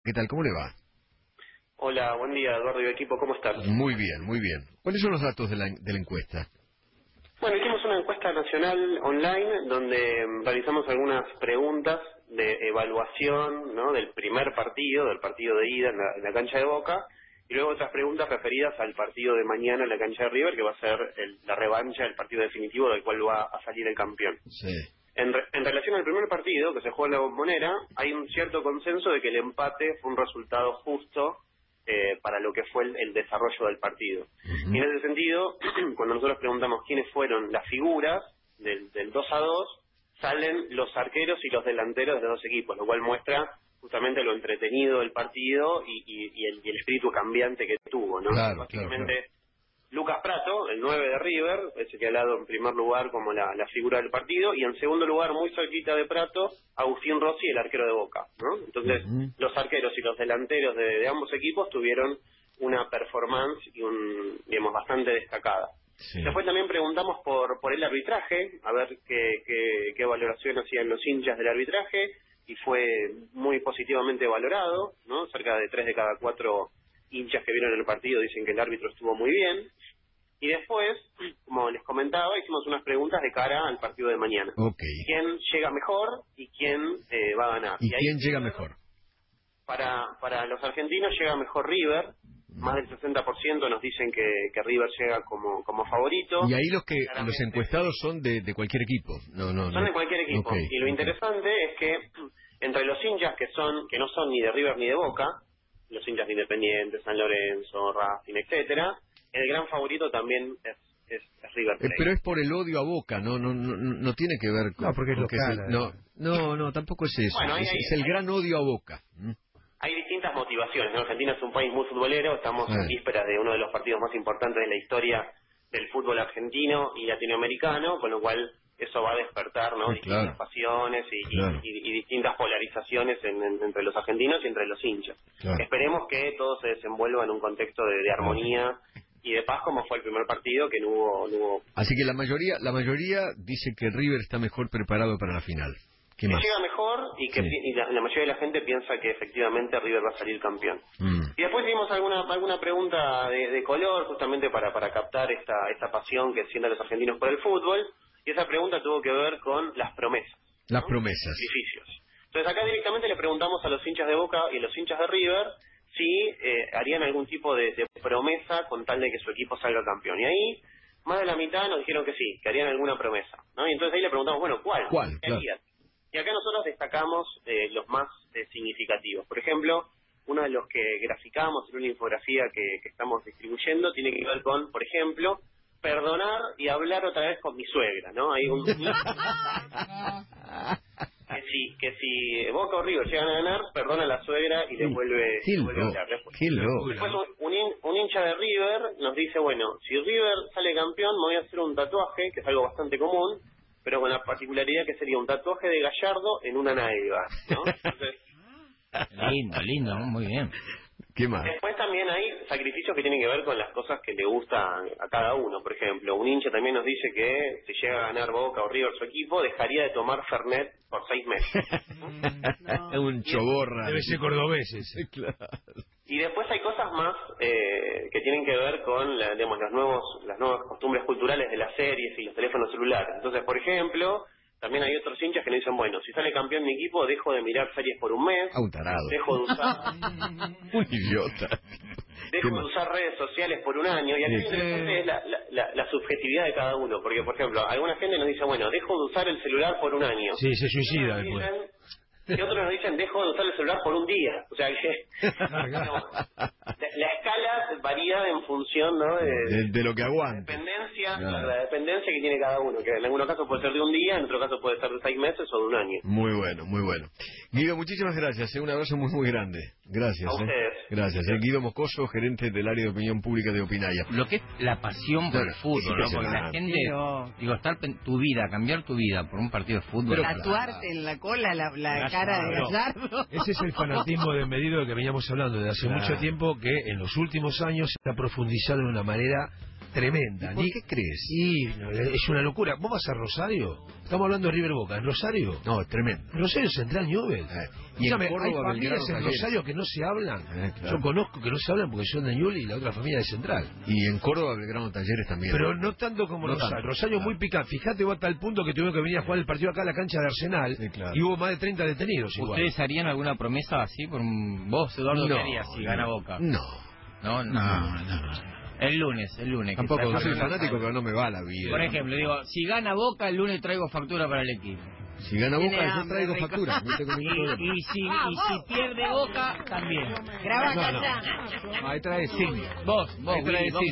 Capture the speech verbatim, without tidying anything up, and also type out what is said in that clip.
¿Qué tal? ¿Cómo le va? Hola, buen día, Eduardo y equipo, ¿cómo estás? Muy bien, muy bien. ¿Cuáles son los datos de la, de la encuesta? Bueno, hicimos una encuesta nacional online donde mm, realizamos algunas preguntas de evaluación, ¿no?, del primer partido, del partido de ida en la, en la cancha de Boca, y luego otras preguntas referidas al partido de mañana en la cancha de River, que va a ser el- la revancha del partido definitivo del cual va a salir el campeón. Sí. En, re- en relación al primer partido, que se jugó en la Bombonera, hay un cierto consenso de que el empate fue un resultado justo eh, para lo que fue el, el desarrollo del partido. Uh-huh. Y en ese sentido, cuando nosotros preguntamos quiénes fueron las figuras del, del dos a dos, salen los arqueros y los delanteros de los dos equipos, lo cual muestra justamente lo entretenido del partido y, y- y el, y el espíritu cambiante que tuvo, ¿no? Claro, Básicamente, claro, Lucas Pratto, el nueve de River, es señalado en primer lugar como la, la figura del partido, y en segundo lugar, muy cerquita de Pratto, Agustín Rossi, el arquero de Boca, ¿no? Entonces, Uh-huh. los arqueros y los delanteros de, de ambos equipos tuvieron una performance y un, digamos, bastante destacada. Sí. Después también preguntamos por por el arbitraje, a ver qué, qué, qué valoración hacían los hinchas del arbitraje, y fue muy positivamente valorado, ¿no? Cerca de tres de cada cuatro hinchas que vieron el partido dicen que el árbitro estuvo muy bien. Y después, como les comentaba, hicimos unas preguntas de cara al partido de mañana. Ok. ¿Quién llega mejor y quién eh, va a ganar? ¿Y ahí, quién llega mejor? Para, para los argentinos llega mejor River. Más del sesenta por ciento nos dicen que, que River llega como, como favorito. Y ahí los que Claramente. los encuestados son de, de cualquier equipo. No, no, Son no. de cualquier equipo. Ok, Y lo ok. interesante es que entre los hinchas que son que no son ni de River ni de Boca, los hinchas de Independiente, San Lorenzo, Racing, etcétera, el gran favorito también es, es, es River Eh, Plate. pero es por el odio a Boca, no, no, no, no tiene que ver con. No, porque es con que local, se- no, no, no, tampoco es eso. Bueno, ahí es, hay- es el hay- gran odio a Boca. ¿Mm? Hay distintas motivaciones, ¿no? Argentina es un país muy futbolero, estamos Sí. en vísperas de uno de los partidos más importantes de la historia del fútbol argentino y latinoamericano, con lo cual eso va a despertar, ¿no?, Sí, distintas claro. pasiones y, y- Claro. y- y distintas polarizaciones en- en- entre los argentinos y entre los hinchas. Claro. Esperemos que todo se desenvuelva en un contexto de, de armonía y de paz, como fue el primer partido, que no hubo... No hubo Así que la mayoría, la mayoría dice que River está mejor preparado para la final. ¿Qué que más? llega mejor y que Sí. pi- y la, la mayoría de la gente piensa que efectivamente River va a salir campeón. Mm. Y después hicimos alguna alguna pregunta de, de color, justamente para, para captar esta, esta pasión que sienten los argentinos por el fútbol, y esa pregunta tuvo que ver con las promesas, Las ¿no? promesas. Sacrificios. Entonces acá directamente le preguntamos a los hinchas de Boca y los hinchas de River si eh, harían algún tipo de, de promesa con tal de que su equipo salga campeón. Y ahí, más de la mitad nos dijeron que sí, que harían alguna promesa, ¿no? Y entonces ahí le preguntamos, bueno, ¿cuál? ¿Cuál? ¿Qué Claro. harían? Y acá nosotros destacamos eh, los más eh, significativos. Por ejemplo, uno de los que graficamos en una infografía que, que estamos distribuyendo tiene que ver con, por ejemplo, perdonar y hablar otra vez con mi suegra, ¿no? Hay un... que si que si Boca o River llegan a ganar, perdona a la suegra y le vuelve, Qué le vuelve a loco, hablar. Después, qué loco. después un, un hin- un hincha de River nos dice, bueno, si River sale campeón, me voy a hacer un tatuaje, que es algo bastante común, pero con la particularidad que sería un tatuaje de Gallardo en una nalga, ¿no? Entonces, Lindo, lindo, muy bien. ¿Qué más? después también hay sacrificios que tienen que ver con las cosas que le gustan a cada uno. Por ejemplo, un hincha también nos dice que si llega a ganar Boca o River su equipo, dejaría de tomar Fernet por seis meses. Es un choborra. Debe ser cordobés ese. Claro. Y después hay cosas más eh, que tienen que ver con la- digamos, los nuevos, las nuevas costumbres culturales de las series y los teléfonos celulares. Entonces, por ejemplo, también hay otros hinchas que nos dicen, bueno, si sale campeón mi equipo, dejo de mirar series por un mes, Ah, un tarado. dejo de usar Un idiota. ¿Qué dejo de más? usar redes sociales por un año. Y aquí Sí. lo interesante es la, la, la- la subjetividad de cada uno. Porque, por ejemplo, alguna gente nos dice, bueno, dejo de usar el celular por un año. Sí, se suicida Otros después. dicen- Y otros nos dicen, dejo de usar el celular por un día. O sea que digamos, la, la escala varía en función, ¿no?, de, De, de lo que la aguante. dependencia, Claro. la dependencia que tiene cada uno. Que en algunos casos puede ser de un día, en otro caso puede ser de seis meses o de un año. Muy bueno, muy bueno. Guido, muchísimas gracias. ¿eh? Un abrazo muy, muy grande. Gracias. A ¿eh? ustedes. Gracias. ¿eh? Guido Moscoso, gerente del área de opinión pública de Opinaya. Lo que es la pasión por el Claro, fútbol, ¿no? es Porque la impresionante. gente, Sí, no. digo, estar pen- tu vida, cambiar tu vida por un partido de fútbol. Pero Tatuarte en la cola la, la Gallardo. cara de Gallardo. Ese es el fanatismo desmedido de que veníamos hablando desde hace Claro. mucho tiempo, que en los últimos años se ha profundizado de una manera tremenda. ¿Por Ni- qué crees? Y no, es una locura. ¿Vos vas a Rosario? Estamos hablando de River Boca. ¿En Rosario? No, es tremendo. Rosario Central Newell's. Eh, y Dígame, en Córdoba, hay familias Belgrano, en Talleres. Rosario que no se hablan. Eh, claro. Yo conozco que no se hablan porque son de Newell's y la otra familia de Central. Y en Córdoba, Belgrano, Talleres también. Pero no tanto como No Rosario. tanto. Rosario muy picante. Fíjate vos hasta el punto que tuvieron que venir a jugar el partido acá a la cancha de Arsenal. Sí, claro. Y hubo más de treinta detenidos igual. ¿Ustedes harían alguna promesa así por un... vos, Eduardo, No, qué harías si gana Boca? No. No, no. No, no. El lunes, el lunes. que Tampoco, se yo soy deja- fanático, pero no me va la vida. Por ejemplo, digo, si gana Boca, el lunes traigo factura para el equipo. Si gana Tiene Boca, yo hambre, traigo rico. factura. No tengo Y, ningún problema. y si, y si pierde Boca, también. Graba No, no. casa. Ahí trae cinco. Vos, vos, Ahí trae Willy, vos